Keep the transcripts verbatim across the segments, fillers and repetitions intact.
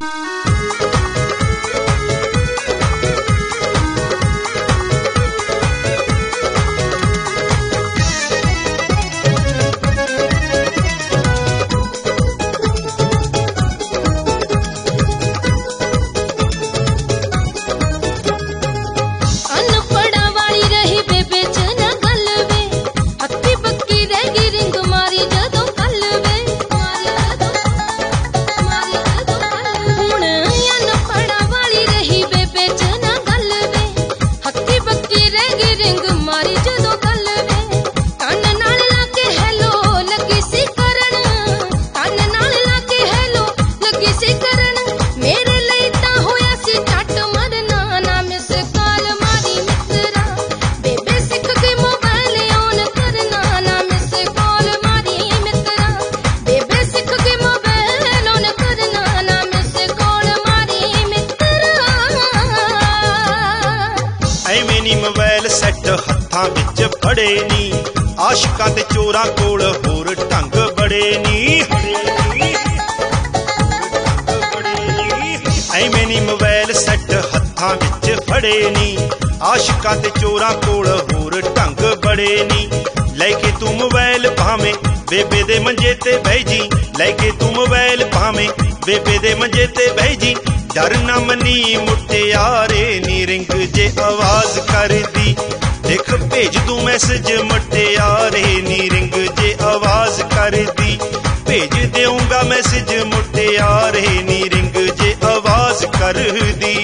Mobile set हत्थां विच फड़े नी, आशिकां ते चोरां कोल होर ढंग बड़े नी। ऐवें नी मोबाइल सैट हत्थां विच फड़े नी, आशिकां ते चोरां कोल होर ढंग बड़े नी। लैके तू मोबाइल भावें बेबे दे मंजे ते बह जी, लैके तू मोबाइल भावें बेबे दे मंजे ते बह जी। डर ना मनी मुटियारे नी रिंग जे आवाज कर दी, देख भेज तू मैसेज मुटियारे नी रिंग जे आवाज कर दी। भेज देऊंगा मैसेज मुटियारे नी रिंग जे आवाज कर दी।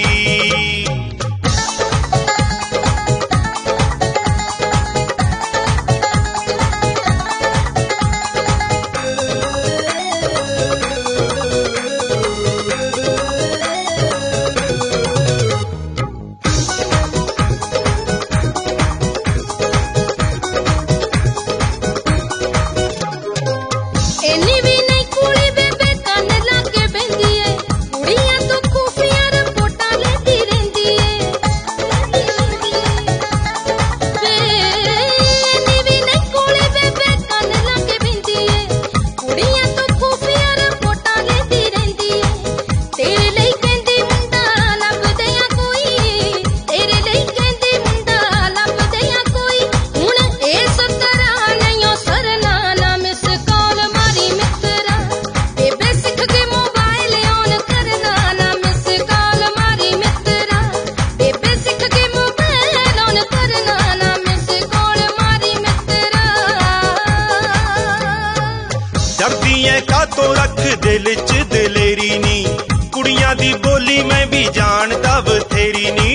का तो रख दिल च दिलेरी नी, कुड़ियां दी बोली मैं भी जानदा बथेरी नी।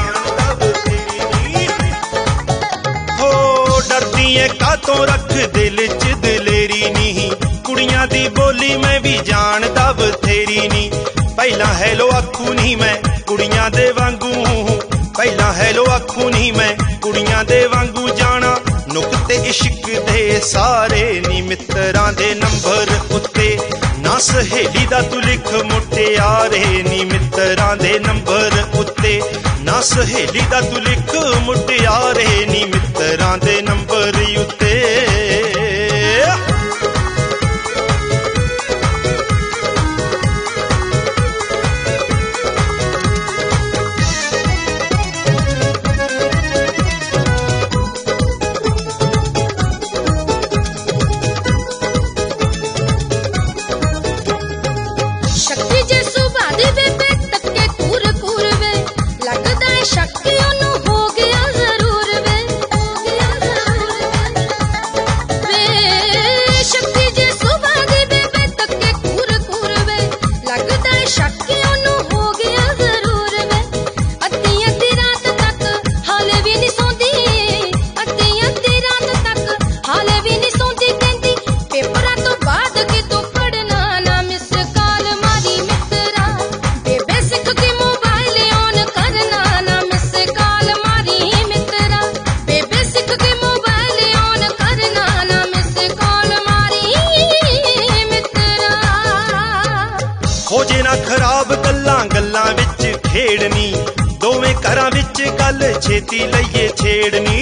हो डरदी है का तो रख दिल च दिलेरी नी, कुड़ियां दी बोली मैं भी जानदा बथेरी नी। पहला हैलो आखू नहीं मैं कुड़ियां दे वांगू, पहला हैलो आखू नहीं मैं कुड़ियां दे वांगू। जाना नुकते इश्क दे सारे नी मित्रां दे नंबर उत्ते, ना सहेली दा तू लिख मुटियारे नी मित्रां दे नंबर उत्ते। ना सहेली दा तू लिख मुटियारे नी मित्रां दे नंबर उत्ते। खराब गल्लां गल्लां विच खेड़नी, दोवें घरां विच गल छेती लईए छेड़नी।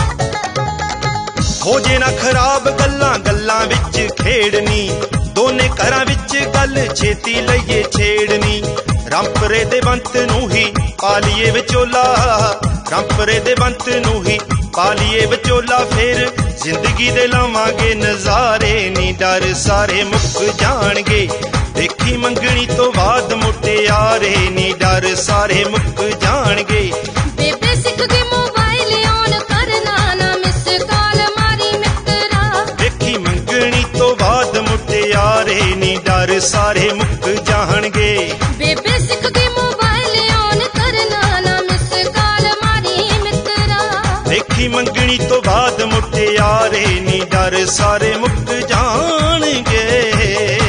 हो जे ना खराब गल्लां गल्लां विच खेड़नी, दोने ਘਰਾਂ ਵਿੱਚ ਗੱਲ ਛੇਤੀ ਲਈਏ ਛੇੜਨੀ, ਰਾਮਪਰੇ ਦੇ ਬੰਤ ਨੂੰ ਹੀ ਪਾਲੀਏ ਵਿਚੋਲਾ, ਰਾਮਪਰੇ ਦੇ ਬੰਤ ਨੂੰ ਹੀ ਪਾਲੀਏ ਵਿਚੋਲਾ। ਫੇਰ ਜ਼ਿੰਦਗੀ ਦੇ ਲਾਵਾਂਗੇ ਨਜ਼ਾਰੇ ਨੀ, ਡਰ ਸਾਰੇ ਮੁੱਕ ਜਾਣਗੇ ਦੇਖੀ ਮੰਗਣੀ ਤੋਂ ਬਾਅਦ ਮੁਟਿਆਰੇ ਨੀ, ਡਰ ਸਾਰੇ ਮੁੱਕ ਜਾਣਗੇ। ਬੇਬੇ ਸਿੱਖ ਗਈ ਮੋਬਾਈਲ ਔਨ ਕਰਨਾ, ਨਾ ਮਿਸ ਕਾਲ ਮਾਰੀ ਮਿੱਤਰਾ, ਦੇਖੀ ਮੰਗਣੀ ਤੋਂ ਬਾਅਦ ਮੁਟਿਆਰੇ ਨੀ, ਡਰ ਸਾਰੇ ਮੁੱਕ ਜਾਣਗੇ। ਬੇਬੇ ਸਿੱਖ ਗਈ ਮੋਬਾਈਲ ਔਨ ਕਰਨਾ, ਨਾ ਮਿਸ ਕਾਲ ਮਾਰੀ ਮਿੱਤਰਾ, ਦੇਖੀ ਮੰਗਣੀ ਤੋਂ ਬਾਅਦ ਮੁਟਿਆਰੇ ਨੀ, ਡਰ ਸਾਰੇ ਮੁੱਕ ਜਾਣਗੇ।